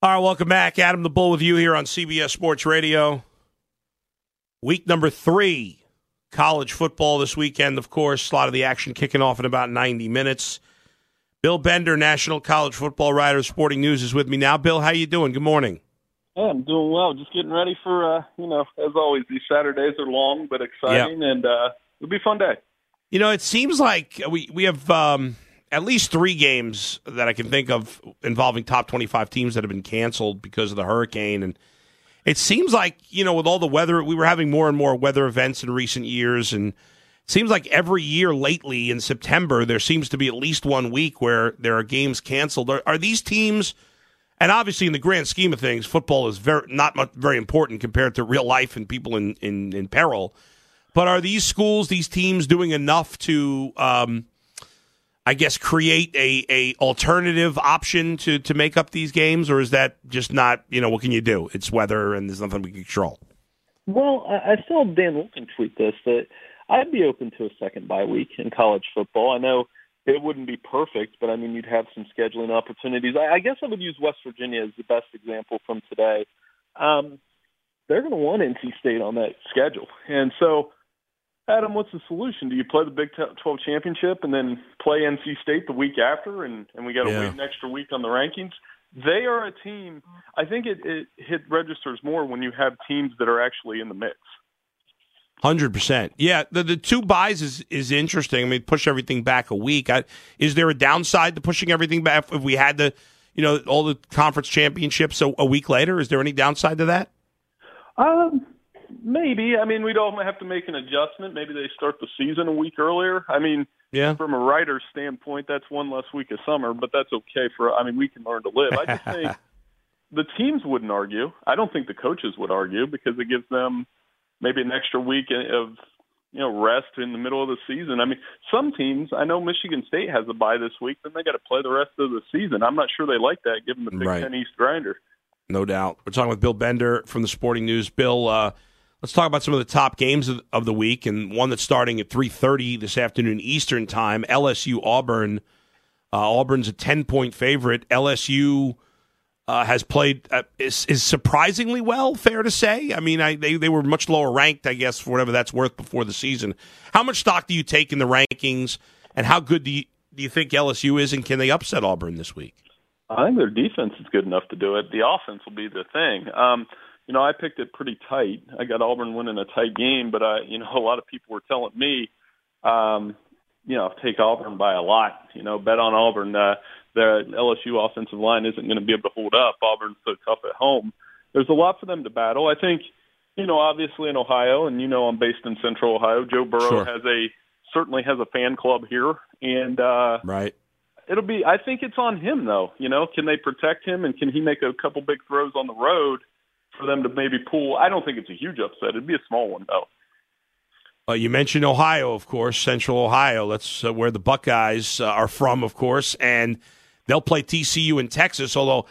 All right, welcome back. Adam the Bull with you here on CBS Sports Radio. Week number 3, college football this weekend, of course. A lot of the action kicking off in about 90 minutes. Bill Bender, National College Football Writer of Sporting News, is with me now. Bill, how you doing? Good morning. Yeah, I'm doing well. Just getting ready for, as always, these Saturdays are long but exciting, and it'll be a fun day. You know, it seems like we have at least 3 games that I can think of involving top 25 teams that have been canceled because of the hurricane. And it seems like, with all the weather, we were having more and more weather events in recent years. And it seems like every year lately in September, there seems to be at least 1 week where there are games canceled. Are these teams, and obviously in the grand scheme of things, football is very important compared to real life and people in peril. But are these schools, these teams doing enough to create a alternative option to make up these games, or is that just not, what can you do? It's weather and there's nothing we can control. Well, I saw Dan Wilson tweet this, that I'd be open to a second bye week in college football. I know it wouldn't be perfect, but, you'd have some scheduling opportunities. I guess I would use West Virginia as the best example from today. They're going to want NC State on that schedule. And so, Adam, what's the solution? Do you play the Big 12 championship and then play NC State the week after, and we got to wait an extra week on the rankings? They are a team. I think it registers more when you have teams that are actually in the mix. 100%. Yeah, the 2 buys is interesting. Push everything back a week. Is there a downside to pushing everything back if we had all the conference championships a week later? Is there any downside to that? Maybe. We'd all have to make an adjustment. Maybe they start the season a week earlier. From a writer's standpoint, that's 1 less week of summer, but that's okay we can learn to live. I just think the teams wouldn't argue. I don't think the coaches would argue because it gives them maybe an extra week of, rest in the middle of the season. Some teams, I know Michigan State has a bye this week, then they got to play the rest of the season. I'm not sure they like that, given the Big Ten East grinder. No doubt. We're talking with Bill Bender from the Sporting News. Bill, let's talk about some of the top games of the week, and one that's starting at 3:30 this afternoon Eastern time, LSU-Auburn. Auburn's a 10-point favorite. LSU has played is surprisingly well, fair to say. They were much lower ranked, I guess, for whatever that's worth before the season. How much stock do you take in the rankings, and how good do you think LSU is, and can they upset Auburn this week? I think their defense is good enough to do it. The offense will be the thing. I picked it pretty tight. I got Auburn winning a tight game, but a lot of people were telling me, take Auburn by a lot. Bet on Auburn. The LSU offensive line isn't going to be able to hold up. Auburn's so tough at home. There's a lot for them to battle. I think, obviously in Ohio, and I'm based in Central Ohio. Joe Burrow certainly has a fan club here, and right. I think it's on him though. Can they protect him, and can he make a couple big throws on the road for them to maybe pull? I don't think it's a huge upset. It'd be a small one, though. You mentioned Ohio, of course, Central Ohio. That's where the Buckeyes are from, of course, and they'll play TCU in Texas, although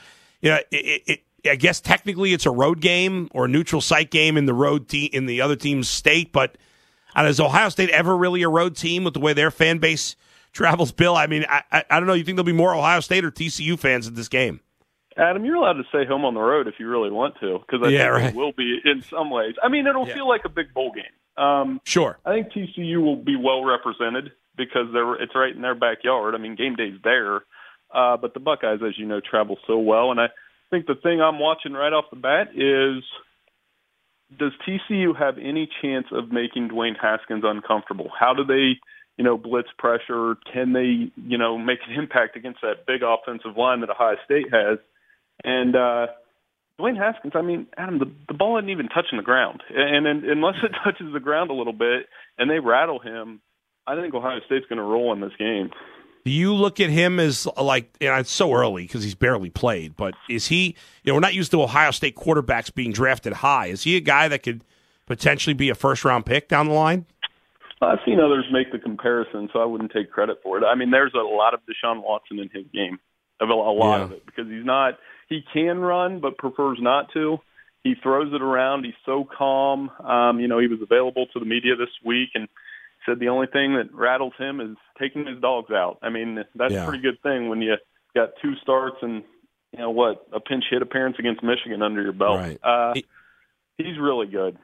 I guess technically it's a road game or a neutral site game in in the other team's state, but is Ohio State ever really a road team with the way their fan base travels, Bill? I don't know. You think there'll be more Ohio State or TCU fans at this game? Adam, you're allowed to say home on the road if you really want to, because I think it will be in some ways. It'll feel like a big bowl game. Sure. I think TCU will be well represented because it's right in their backyard. Game day's there. But the Buckeyes, as you know, travel so well. And I think the thing I'm watching right off the bat is, does TCU have any chance of making Dwayne Haskins uncomfortable? How do they, blitz pressure? Can they, make an impact against that big offensive line that Ohio State has? And Dwayne Haskins, Adam, the ball isn't even touching the ground. And unless it touches the ground a little bit and they rattle him, I think Ohio State's going to roll in this game. Do you look at him as it's so early because he's barely played, but is he, we're not used to Ohio State quarterbacks being drafted high. Is he a guy that could potentially be a first-round pick down the line? I've seen others make the comparison, so I wouldn't take credit for it. There's a lot of Deshaun Watson in his game, a lot of it, because he can run but prefers not to. He throws it around. He's so calm. He was available to the media this week and said the only thing that rattles him is taking his dogs out. That's a pretty good thing when you got 2 starts and a pinch hit appearance against Michigan under your belt. Right. He's really good.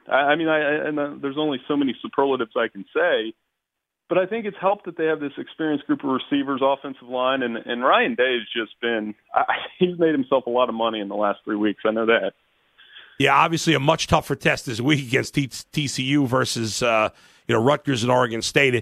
There's only so many superlatives I can say, but I think it's helped that they have this experienced group of receivers, offensive line, and Ryan Day has just been he's made himself a lot of money in the last 3 weeks. I know that. Yeah, obviously a much tougher test this week against TCU versus Rutgers and Oregon State.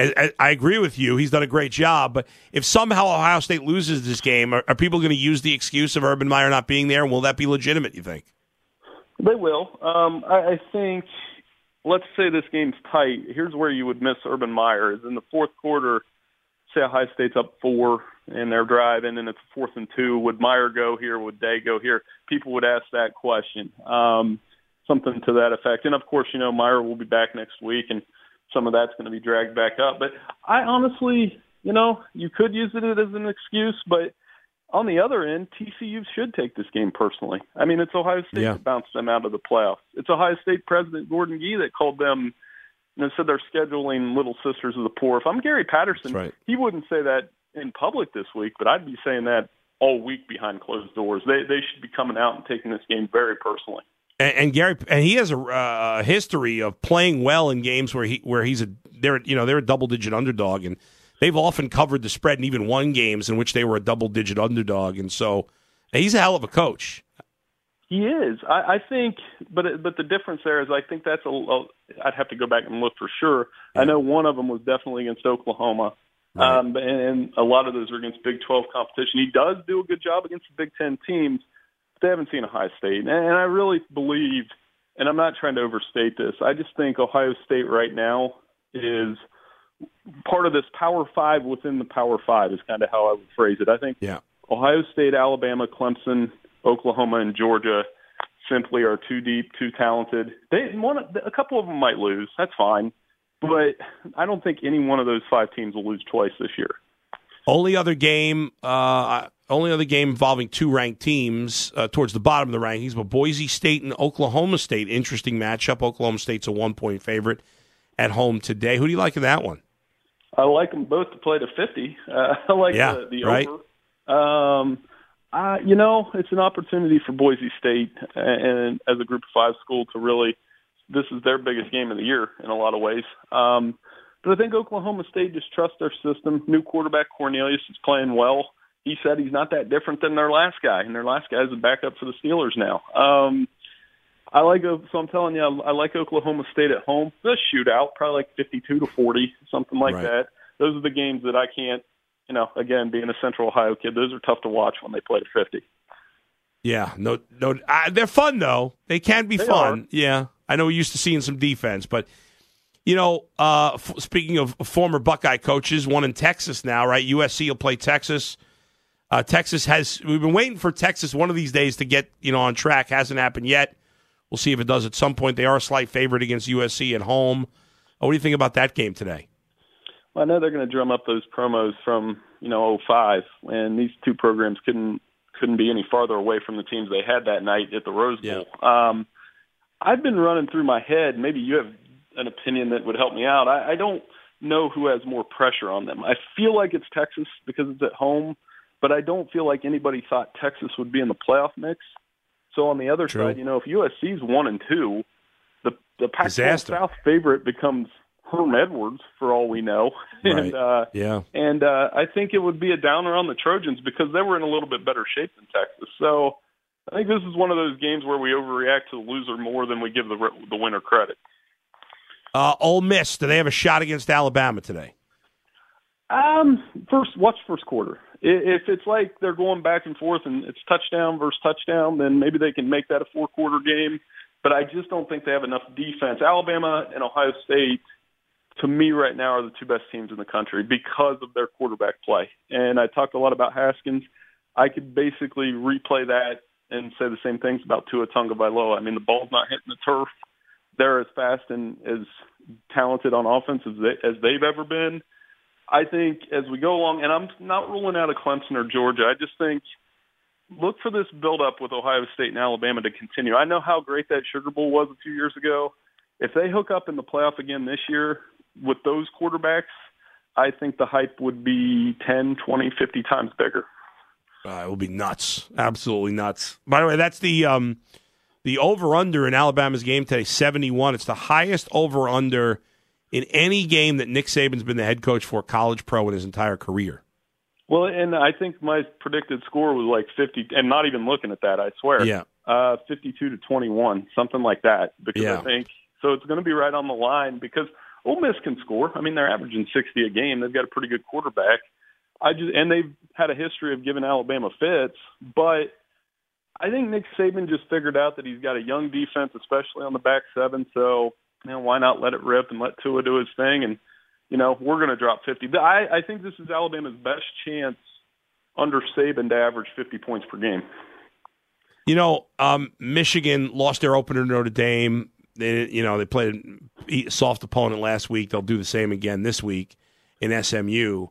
I agree with you. He's done a great job. But if somehow Ohio State loses this game, are people going to use the excuse of Urban Meyer not being there? And will that be legitimate, you think? They will. I think, let's say this game's tight. Here's where you would miss Urban Meyer is in the fourth quarter, say Ohio State's up 4 and they're driving and it's 4th and 2. Would Meyer go here? Would Day go here? People would ask that question, something to that effect. And, of course, Meyer will be back next week and some of that's going to be dragged back up. But I honestly, you could use it as an excuse, but on the other end, TCU should take this game personally. I mean, it's Ohio State that bounced them out of the playoffs. It's Ohio State President Gordon Gee that called them, said they're scheduling little sisters of the poor. If I'm Gary Patterson, he wouldn't say that in public this week, but I'd be saying that all week behind closed doors. They should be coming out and taking this game very personally. And Gary, and he has a history of playing well in games where they're a double-digit underdog, and they've often covered the spread and even won games in which they were a double-digit underdog. And so he's a hell of a coach. He is. I think, but the difference there is I think that's I'd have to go back and look for sure. Yeah. I know one of them was definitely against Oklahoma, right. And a lot of those are against Big 12 competition. He does do a good job against the Big 10 teams. They haven't seen Ohio State. And I really believe, and I'm not trying to overstate this, I just think Ohio State right now is part of this Power 5 within the Power 5 is kind of how I would phrase it. I think Ohio State, Alabama, Clemson, Oklahoma, and Georgia simply are too deep, too talented. A couple of them might lose. That's fine. But I don't think any one of those 5 teams will lose twice this year. Only other game involving 2 ranked teams towards the bottom of the rankings, but Boise State and Oklahoma State, interesting matchup. Oklahoma State's a 1-point favorite at home today. Who do you like in that one? I like them both to play to 50. I like the right. over. It's an opportunity for Boise State and as a Group of 5 school to really, this is their biggest game of the year in a lot of ways. But I think Oklahoma State just trusts their system. New quarterback Cornelius is playing well. He said he's not that different than their last guy, and their last guy is a backup for the Steelers now. So I'm telling you, I like Oklahoma State at home. The shootout, probably like 52-40, something like that. Those are the games that I can't, again, being a Central Ohio kid, those are tough to watch when they play to 50. Yeah, no, they're fun though. They can be fun. Yeah, I know we're used to seeing some defense, but speaking of former Buckeye coaches, one in Texas now, right? USC will play Texas. We've been waiting for Texas one of these days to get on track. Hasn't happened yet. We'll see if it does at some point. They are a slight favorite against USC at home. What do you think about that game today? Well, I know they're going to drum up those promos from 05, and these 2 programs couldn't be any farther away from the teams they had that night at the Rose Bowl. Yeah. I've been running through my head. Maybe you have an opinion that would help me out. I don't know who has more pressure on them. I feel like it's Texas because it's at home, but I don't feel like anybody thought Texas would be in the playoff mix. So on the other side, if USC's 1-2, the Pac-12 South favorite becomes Herm Edwards for all we know. Right. And I think it would be a downer on the Trojans because they were in a little bit better shape than Texas. So I think this is one of those games where we overreact to the loser more than we give the winner credit. Ole Miss, do they have a shot against Alabama today? Watch first quarter. If it's like they're going back and forth and it's touchdown versus touchdown, then maybe they can make that a 4-quarter game. But I just don't think they have enough defense. Alabama and Ohio State, to me right now, are the 2 best teams in the country because of their quarterback play. And I talked a lot about Haskins. I could basically replay that and say the same things about Tua Tagovailoa. I mean, the ball's not hitting the turf. They're as fast and as talented on offense as they've ever been. I think as we go along, and I'm not ruling out a Clemson or Georgia, I just think look for this build-up with Ohio State and Alabama to continue. I know how great that Sugar Bowl was a few years ago. If they hook up in the playoff again this year with those quarterbacks, I think the hype would be 10, 20, 50 times bigger. It will be nuts, absolutely nuts. By the way, that's the over/under in Alabama's game today, 71. It's the highest over/under in any game that Nick Saban's been the head coach for, college pro, in his entire career. Well, and I think my predicted score was like 50, and not even looking at that, I swear. Yeah. 52-21, something like that. Because I think so. It's going to be right on the line because Ole Miss can score. I mean, they're averaging 60 a game. They've got a pretty good quarterback. And they've had a history of giving Alabama fits, but I think Nick Saban just figured out that he's got a young defense, especially on the back seven. So, why not let it rip and let Tua do his thing? And, we're going to drop 50. I think this is Alabama's best chance under Saban to average 50 points per game. Michigan lost their opener to Notre Dame. They played a soft opponent last week. They'll do the same again this week in SMU.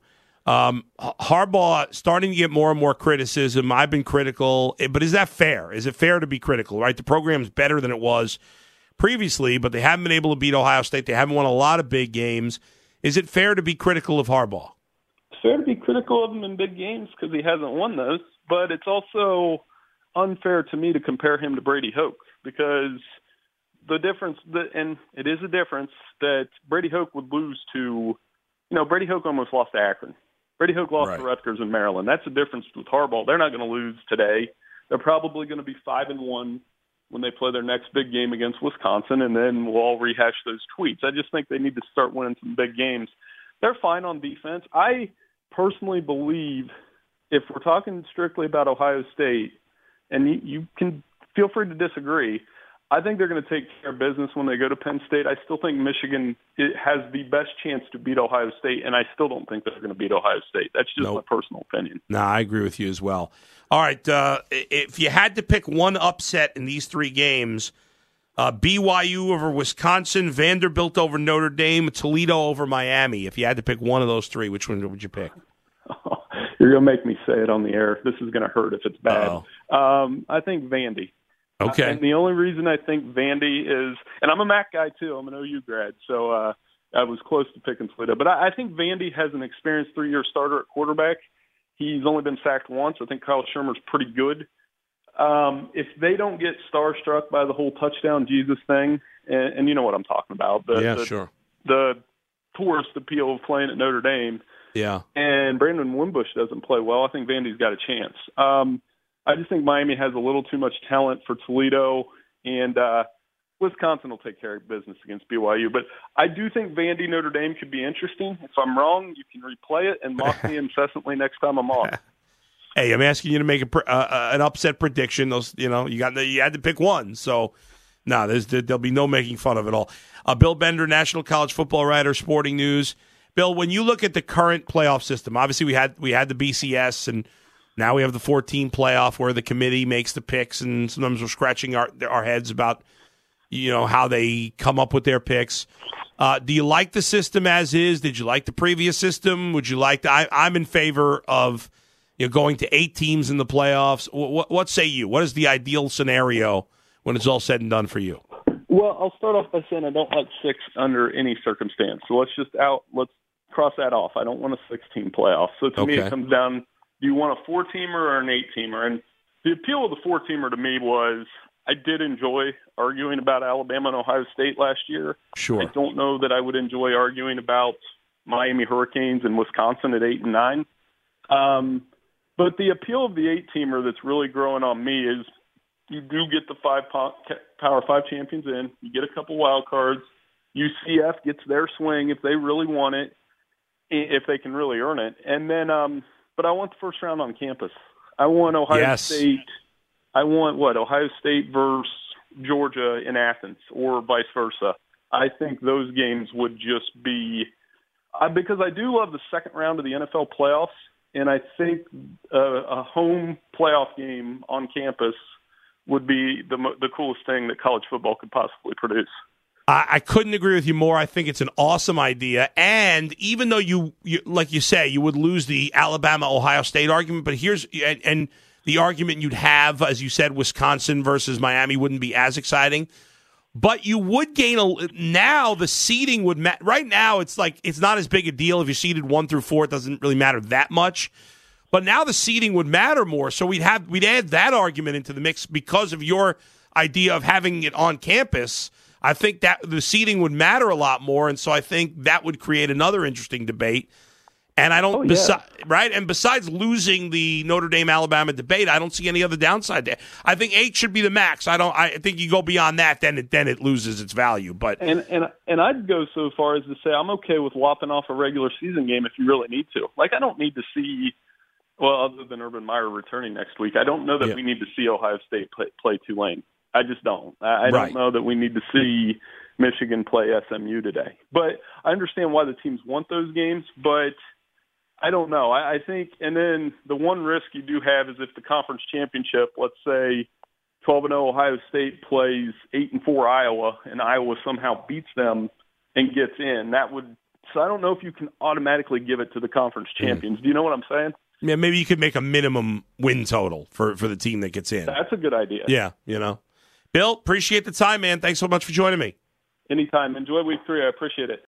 Harbaugh starting to get more and more criticism. I've been critical, but is that fair? Is it fair to be critical, right? The program's better than it was previously, but they haven't been able to beat Ohio State. They haven't won a lot of big games. Is it fair to be critical of Harbaugh? It's fair to be critical of him in big games because he hasn't won those, but it's also unfair to me to compare him to Brady Hoke because the difference, and it is a difference, that Brady Hoke would lose to, Brady Hoke almost lost to Akron. Brady Hoke lost to Rutgers in Maryland. That's the difference with Harbaugh. They're not going to lose today. They're probably going to be 5-1 when they play their next big game against Wisconsin, and then we'll all rehash those tweets. I just think they need to start winning some big games. They're fine on defense. I personally believe if we're talking strictly about Ohio State, and you can feel free to disagree, I think they're going to take care of business when they go to Penn State. I still think Michigan has the best chance to beat Ohio State, and I still don't think they're going to beat Ohio State. That's just my personal opinion. No, I agree with you as well. All right, if you had to pick one upset in these three games, BYU over Wisconsin, Vanderbilt over Notre Dame, Toledo over Miami, if you had to pick one of those three, which one would you pick? You're going to make me say it on the air. This is going to hurt if it's bad. I think Vandy. Okay. And the only reason I think Vandy is, and I'm a MAC guy too, I'm an OU grad, so I was close to picking Toledo. But I think Vandy has an experienced 3-year starter at quarterback. He's only been sacked once. I think Kyle Shermer's pretty good. If they don't get starstruck by the whole touchdown Jesus thing, and you know what I'm talking about. Sure. The tourist appeal of playing at Notre Dame. Yeah. And Brandon Wimbush doesn't play well. I think Vandy's got a chance. I just think Miami has a little too much talent for Toledo, and Wisconsin will take care of business against BYU. But I do think Vandy Notre Dame could be interesting. If I'm wrong, you can replay it and mock me incessantly next time I'm on. Hey, I'm asking you to make an upset prediction. Those, you had to pick one. So, no, there'll be no making fun of it all. Bill Bender, National College Football writer, Sporting News. Bill, when you look at the current playoff system, obviously we had the BCS, and now we have the 14 playoff where the committee makes the picks, and sometimes we're scratching our heads about how they come up with their picks. Do you like the system as is? Did you like the previous system? Would you like I'm in favor of going to 8 teams in the playoffs. What say you? What is the ideal scenario when it's all said and done for you? Well, I'll start off by saying I don't like 6 under any circumstance. So let's cross that off. I don't want a 16 playoff. So to me, it comes down, do you want a 4-teamer or an 8-teamer? And the appeal of the 4-teamer to me was I did enjoy arguing about Alabama and Ohio State last year. Sure. I don't know that I would enjoy arguing about Miami Hurricanes and Wisconsin at 8 and 9. But the appeal of the 8-teamer that's really growing on me is you do get the 5 Power 5 champions in. You get a couple wild cards. UCF gets their swing if they really want it, if they can really earn it. And then, but I want the first round on campus. I want Ohio State. I want Ohio State versus Georgia in Athens or vice versa. I think those games would just be because I do love the second round of the NFL playoffs. And I think a home playoff game on campus would be the coolest thing that college football could possibly produce. I couldn't agree with you more. I think it's an awesome idea. And even though you like you say, you would lose the Alabama-Ohio State argument, but and the argument you'd have, as you said, Wisconsin versus Miami wouldn't be as exciting. But you would gain now the seeding would right now it's like it's not as big a deal if you're seeded 1 through 4. It doesn't really matter that much. But now the seeding would matter more, so we'd add that argument into the mix because of your idea of having it on campus. I think that the seeding would matter a lot more, and so I think that would create another interesting debate. And I don't, right? And besides losing the Notre Dame Alabama debate, I don't see any other downside there. I think 8 should be the max. I think you go beyond that, then it loses its value. But and I'd go so far as to say I'm okay with lopping off a regular season game if you really need to. Like, I don't need to see, well, other than Urban Meyer returning next week, I don't know that we need to see Ohio State play Tulane. I just don't. I don't know that we need to see Michigan play SMU today. But I understand why the teams want those games, but I don't know. I think, and then the one risk you do have is if the conference championship, let's say 12-0 Ohio State plays 8-4 Iowa, and Iowa somehow beats them and gets in, that would. So I don't know if you can automatically give it to the conference champions. Do you know what I'm saying? Yeah, maybe you could make a minimum win total for the team that gets in. That's a good idea. Yeah, Bill, appreciate the time, man. Thanks so much for joining me. Anytime. Enjoy week 3. I appreciate it.